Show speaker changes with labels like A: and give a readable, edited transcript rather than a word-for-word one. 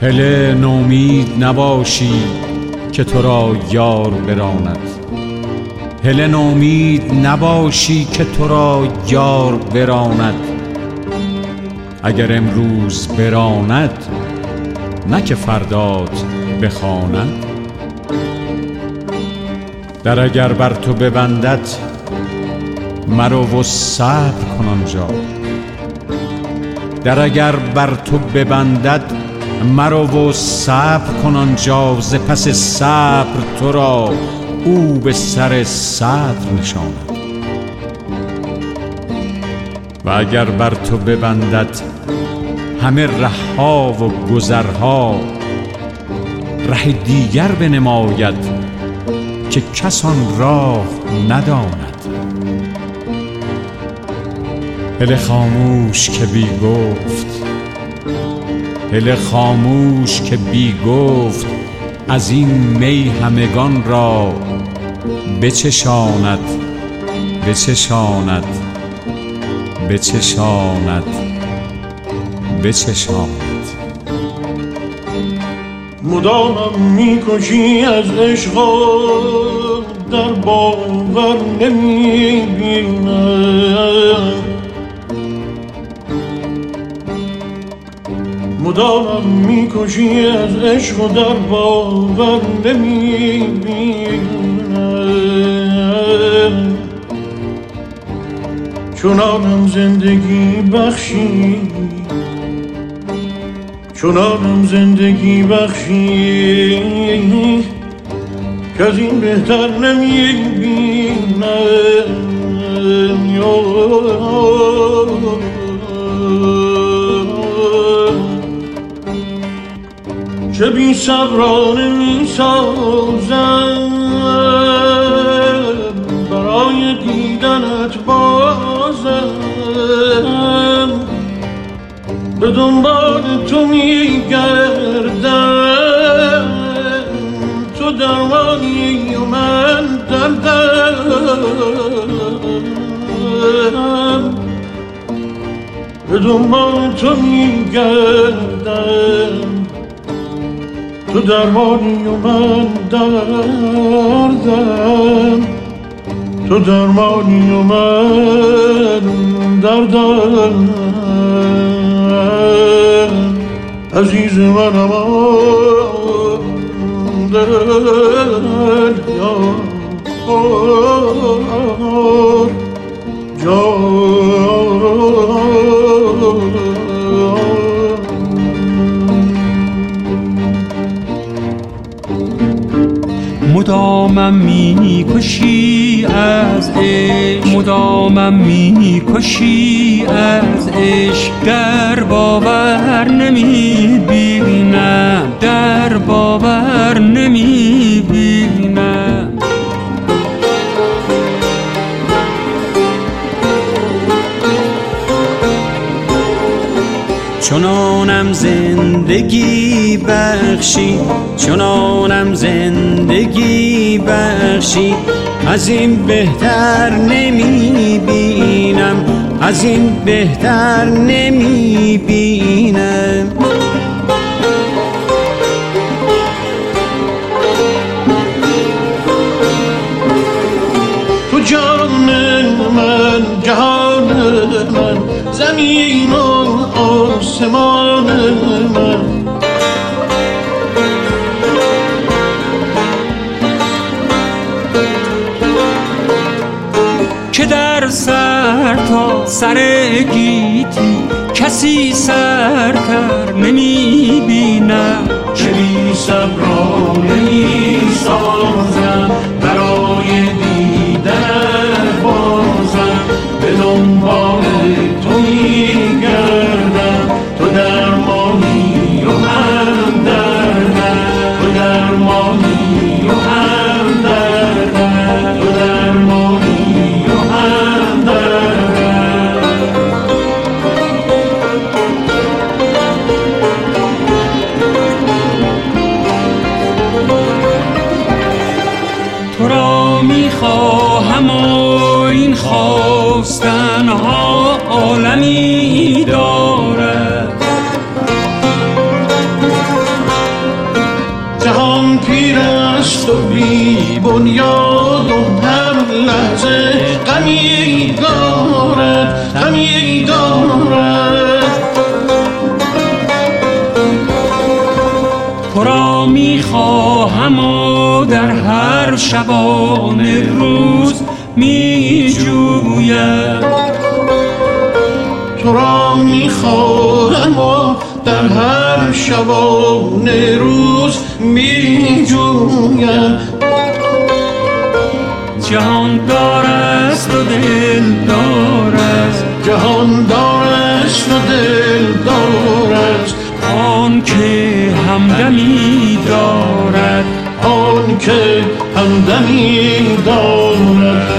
A: هله نومید نباشی که تو را یار براند. هله نومید نباشی که تو را یار براند. اگر امروز براند نه که فردات بخواند. در اگر بر تو ببندد مرو و صبر کن آنجا. در اگر بر تو ببندد مرو و صبر کن آنجا. ز پس صبر تو را او به سر صدر نشاند. و اگر بر تو ببندد همه رهها و گذرها، ره دیگر بنماید که کس آن راه نداند. هله خاموش که بی گفت، هله خاموش که بی گفت، از این می همگان را بچشاند، بچشاند، بچشاند، بچشاند.
B: مدامم میکشی از عشق در باور نمیبینم. مدامم میکشی از عشق در باور نمیبینم. چنانم زندگی بخشی، چنانم زندگی بخشی که از این بهتر نمیبینم. چه بی صبرانه میسازم برای دیدنت بازم. به دنبال تو میگردم، تو درمانی و من دردم. به دنبال تو میگردم، تو درمانی و من دردم. تو درمانی و من دردم. عزیز منم دل
C: مدامم میکشی از عشق، مدامم میکشی از عشق. در باور نمیبینم، در باور نمیبینم. چنانم زندگی بخشی، چنانم زندگی بخشی، از این بهتر نمیبینم، از این بهتر نمیبینم.
B: تو جان من، جهان من، زمین و آسمان من.
C: که در سر تا سر گیتی کسی سرتر نمیبینم.
B: چه بی صبرانه میسازم برای دیدن بازم. به دنبال تو میگردم، تو درمانی و هم دردم. تو درمانی و هم دردم. تو درمانی و هم دردم.
C: تو را میخواهم و این خواستنها عالمی دارد.
B: بنیاد و هر لحظه غمی دارد، غمی دارد.
C: تو را میخواهم و در هر شبانه روز میجویم،
B: تو را میخواهم و در هر شبانه روز میجویم.
C: جهان دارست و دل دارست،
B: جهان دارست و دل دارست،
C: آن که همدمی دارد،
B: آن که همدمی دارد.